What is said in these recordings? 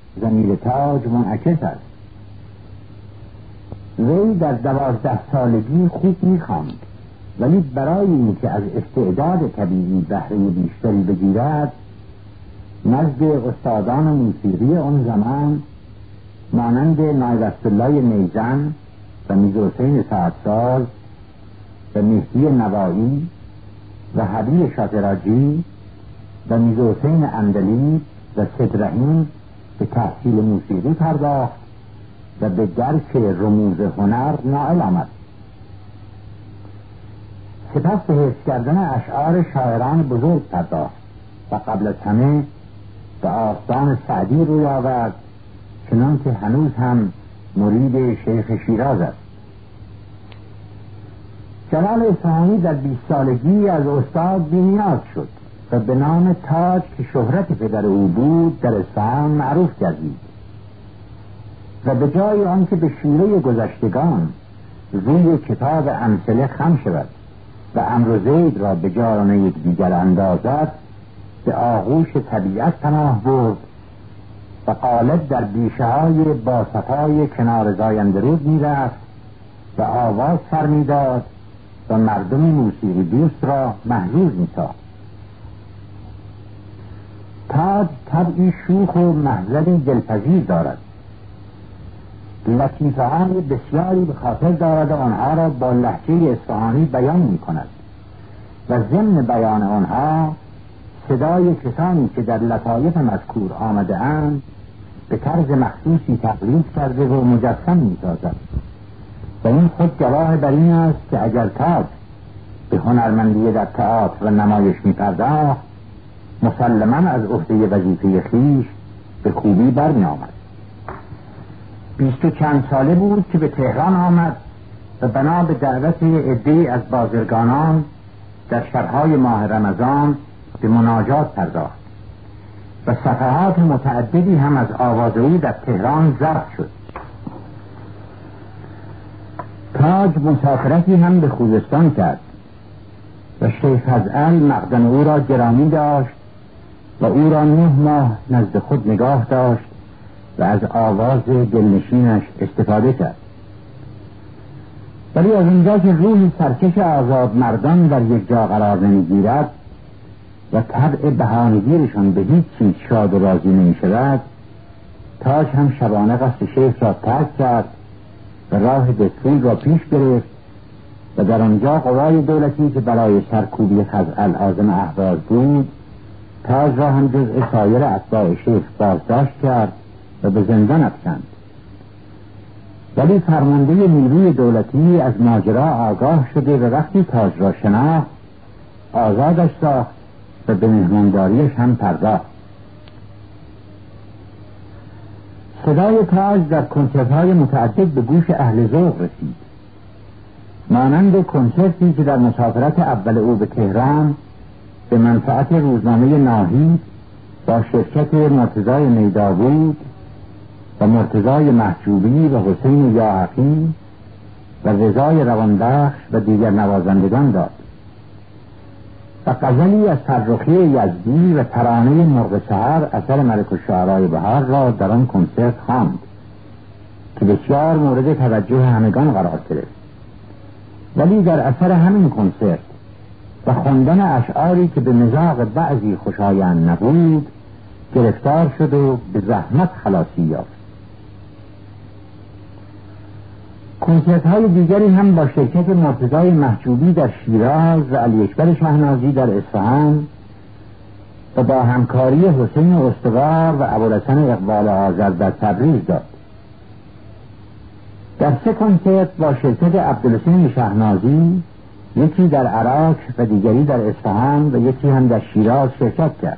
ضمیر تاج منعکس است. وی در 12 سالگی خوب می‌خواند، ولی برای اینکه از استعداد طبیعی بهره بیشتری بگیرد نزد استادان موسیقی آن زمان مانند نایب‌الله نیزن و میرحسین سعدساز و مهدی نوایی و حبیب شاطراجی و میرحسین اندلی و صدرحیم به تحصیل موسیقی پرداخت و به درک رموز هنر نائل آمد. سپس به حفظ کردن اشعار شاعران بزرگ پرداخت و قبل از همه به آستان سعدی روی آورد، چنان که هنوز هم مرید شیخ شیراز است. جلال اصفهانی در 20 سالگی از استاد بی‌نیاز شد و به نام تاج که شهرت پدر او بود در اصفهان معروف گردید و به جای آنکه به شیوه گذشتگان روی کتاب امثله خم شود و امر و زید را به جان یکدیگر اندازد، به آغوش طبیعت پناه برد و غالب در بیشه های باصفای کنار زاینده رود می رفت و آواز سر می داد و مردم موسیقی دوست را محظوظ می ساخت. تاج طبعی شوخ و محضری دلپذیر دارد. لطیفه های بسیاری به خاطر دارد و آنها را با لهجه اصفهانی بیان می کند و ضمن بیان آنها صدای کسانی که در لطایف مذکور آمده اند به طرز مخصوصی تقلید کرده و مجسم می سازد و این خود گواه بر این است که اگر تاج به هنرمندی در تئاتر و نمایش می پرداخت مسلماً از عهده وظیفه خویش به خوبی برمی آمد. 20 و چند ساله بود که به تهران آمد و بنا به دعوت عده‌ای از بازرگانان در شب‌های ماه رمضان به مناجات پرداخت و صفحات متعددی هم از آواز او در تهران ضبط شد. تاج مسافرتی هم به خوزستان کرد و شیخ فضل مقدم او را گرامی داشت و او را 9 ماه نزد خود نگاه داشت و از آواز دلنشینش استفاده کرد. ولی از اونجا که روحی سرکش آزاد مردان در یک جا قرار نمیگیرد و طبع بهانه‌گیرشان به هیچ چیز شاد و راضی نمی شود، تاج هم شبانه قصد شیخ را ترک کرد و راه دستور را پیش گرفت و در آنجا قوای دولتی که برای سرکوبی خزعل عازم اهواز بود تاج را هم جزء سایر اتباع شیخ بازداشت کرد و به زندان افکند. ولی فرمانده نیروی دولتی از ماجرا آگاه شده و وقتی تاج را شناخت آزادش ساخت و به مهمانداریش هم پرداخت. صدای تاج در کنسرت‌های متعدد به گوش اهل ذوق رسید، مانند کنسرتی که در مسافرت اول او به تهران به منفعت روزنامه ناهید با شرکت مرتضای میداوود و مرتضای محجوبی و حسین یاحقی و رضای روانبخش و دیگر نوازندگان داد و غزلی از فرخی یزدی و ترانه مرغ سحر اثر ملک الشعراء بهار را در آن کنسرت خواند که بسیار مورد توجه همگان قرار گرفت. ولی در اثر همین کنسرت و خواندن اشعاری که به مذاق بعضی خوشایند نبود گرفتار شد و به زحمت خلاصی یافت. کنسرت های دیگری هم با شرکت مرتضای محجوبی در شیراز و علی اکبر شهنازی در اصفهان و با همکاری حسین استوار و ابوالحسن اقبال آذر در تبریز داد. در 3 کنسرت با شرکت عبدالحسین شهنازی، یکی در عراق و دیگری در اصفهان و یکی هم در شیراز شرکت کرد.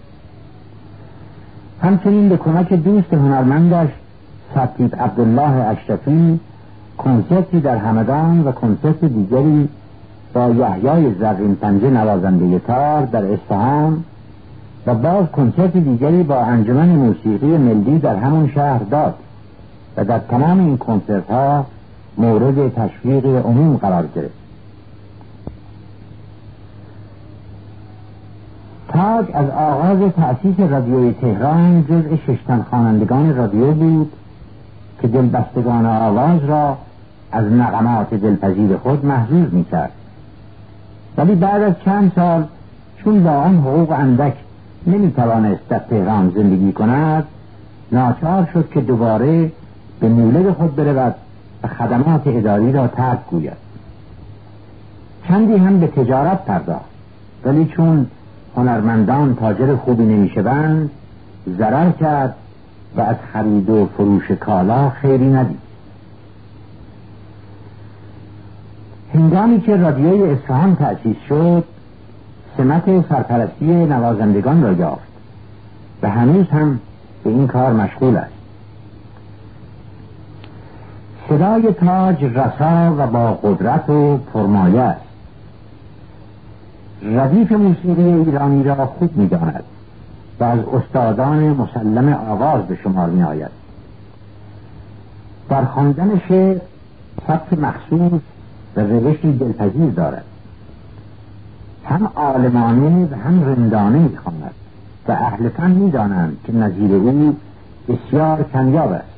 همچنین به کمک دوست هنرمندش سطیب عبدالله اشرفی کنسرتی در همدان و کنسرت دیگری با یحیای زرین پنجه نوازنده تار در اصفهان و باز کنسرت دیگری با انجمن موسیقی ملی در همون شهر داد و در تمام این کنسرت ها مورد تشویق عموم قرار گرفت. تاج از آغاز تأسیس رادیوی تهران جزء 6 تن خوانندگان رادیو بود که دلبستگان آواز را از نغمات دلپذیر خود محظوظ می‌کرد. ولی بعد از چند سال چون با آن حقوق اندک نمی‌توانست در تهران زندگی کند، ناچار شد که دوباره به مولد خود برود و خدمات اداری را ترک گوید. چندی هم به تجارت پرداخت، ولی چون هنرمندان تاجر خوبی نمی‌شوند ضرر کرد و از خرید و فروش کالا خیری ندید. هنگامی که رادیوی اصفهان تأسیس شد سمت سرپرستی نوازندگان را یافت و هنوز هم به این کار مشغول است. صدای تاج رسا و با قدرت و پرمایه است. ردیف موسیقی ایرانی را خوب می‌داند و از استادان مسلم آواز به شمار می‌آید. در خواندن شعر سبک مخصوص و روشی دلپذیر دارد. هم عالمانه و هم رندانه می‌خواند و اهل فن می‌دانند که نظیر او بسیار کمیاب است.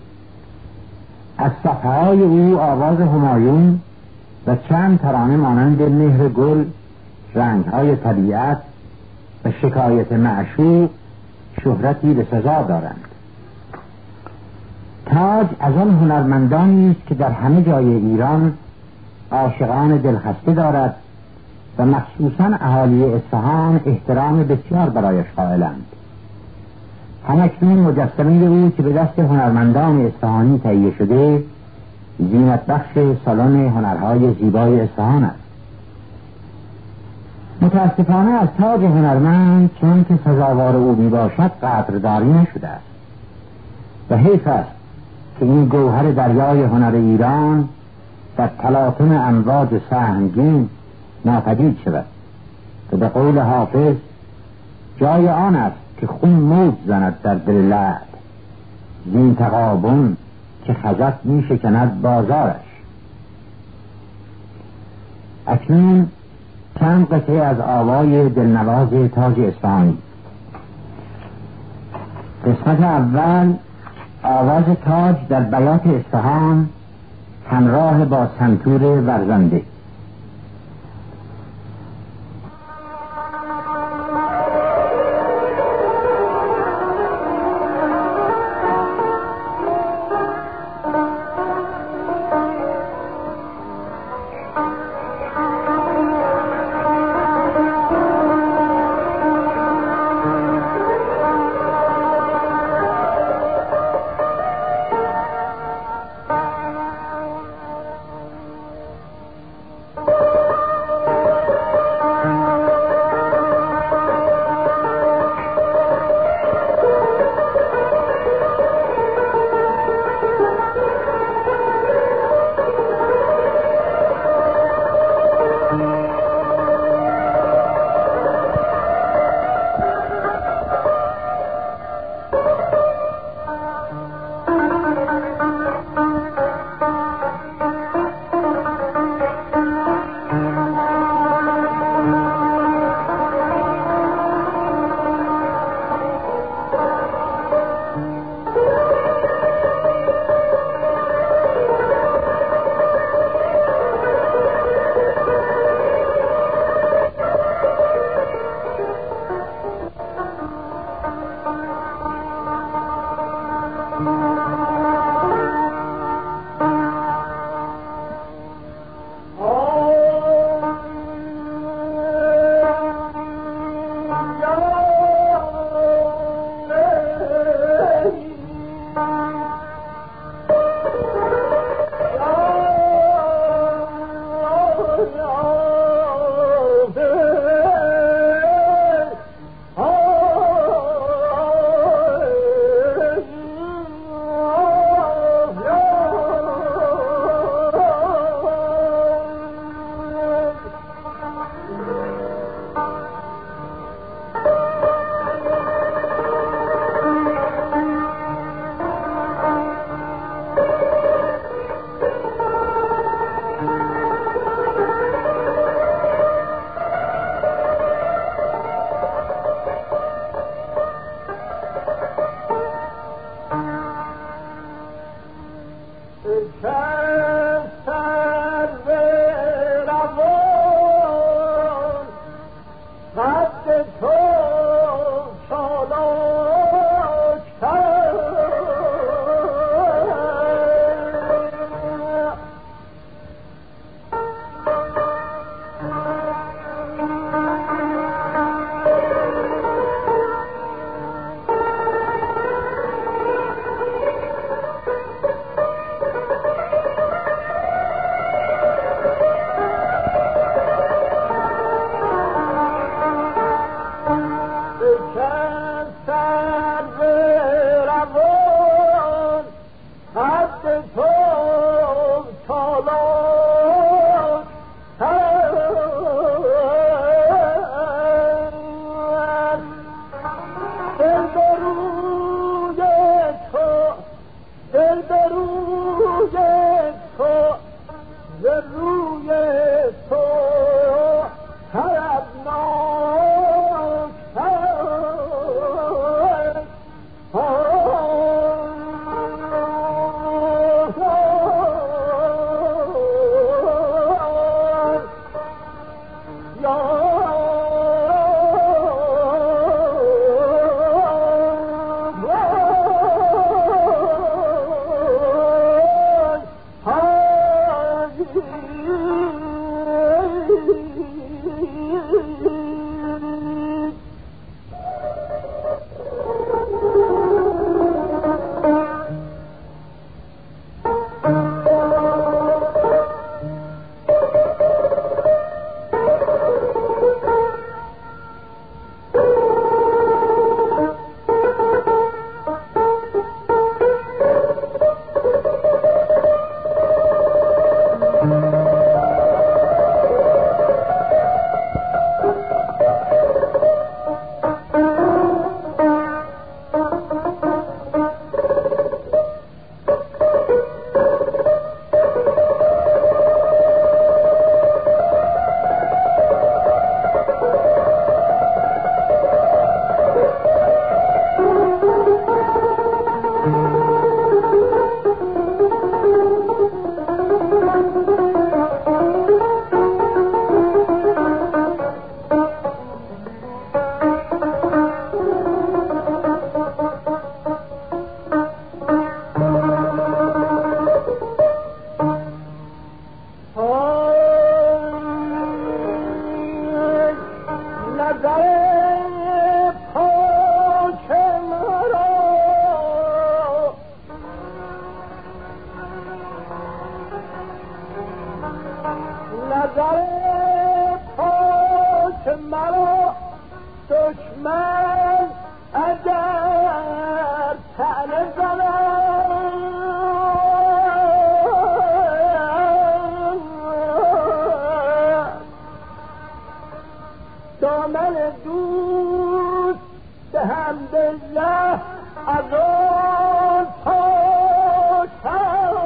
از صفحه‌های او آواز همایون و چند ترانه مانند مهر گل، رنگ‌های طبیعت و شکایت معشوق شهرتی به سزا دارند. تاج از آن هنرمندانی است که در همه جای ایران عاشقان دلخسته دارد و مخصوصاً اهالی اصفهان احترام بسیار برایش قائلند. همکنون مجسمه او که به دست هنرمندان اصفهانی تهیه شده زینت بخش سالن هنرهای زیبای اصفهان است. متاسفانه از تاج هنرمند چون که سزاوار او می باشد قدردانی نشده است و حیف است که این گوهر دریای هنر ایران در تلاطم امواج سهمگین ناپدید شود و به قول حافظ جای آن است که خون موج زند در دل لعل، زین تغابن که خزف می شکند بازارش. اکنون چند قطعه از آوای دلنواز تاج اصفهانی. قسمت اول آواز تاج در بیات اصفهان همراه با سنتور ورزنده. دامن دوست به حمدالله از آن پاشد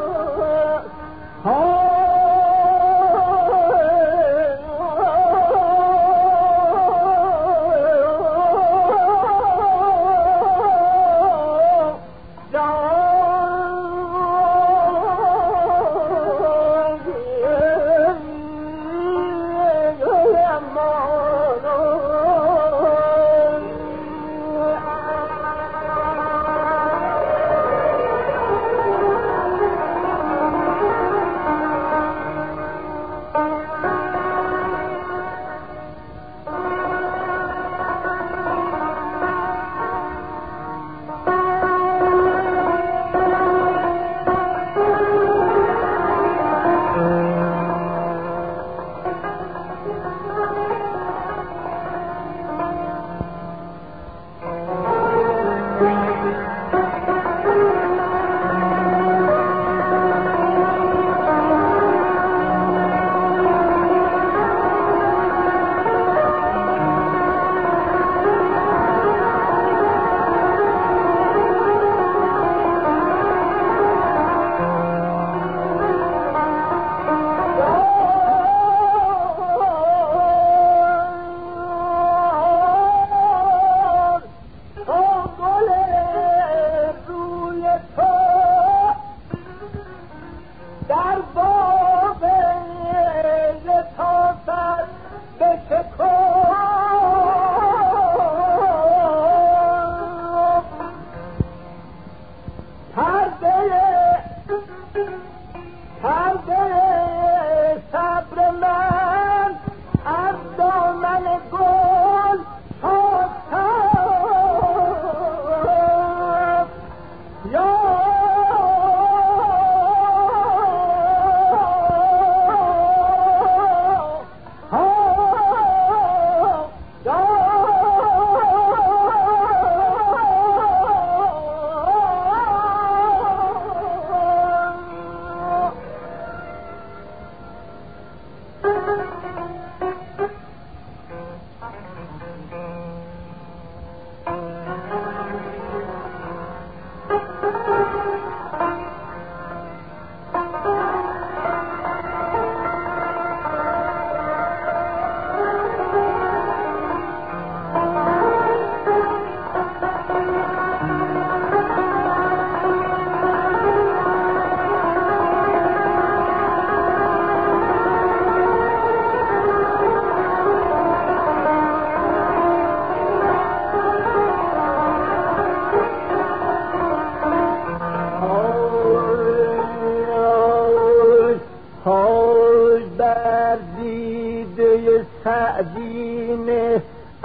سعدین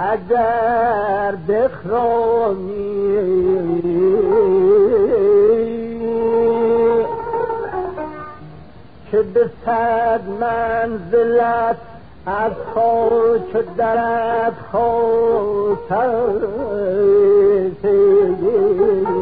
اگر بخرانی که به 100 منزلت از خاک درت خاطر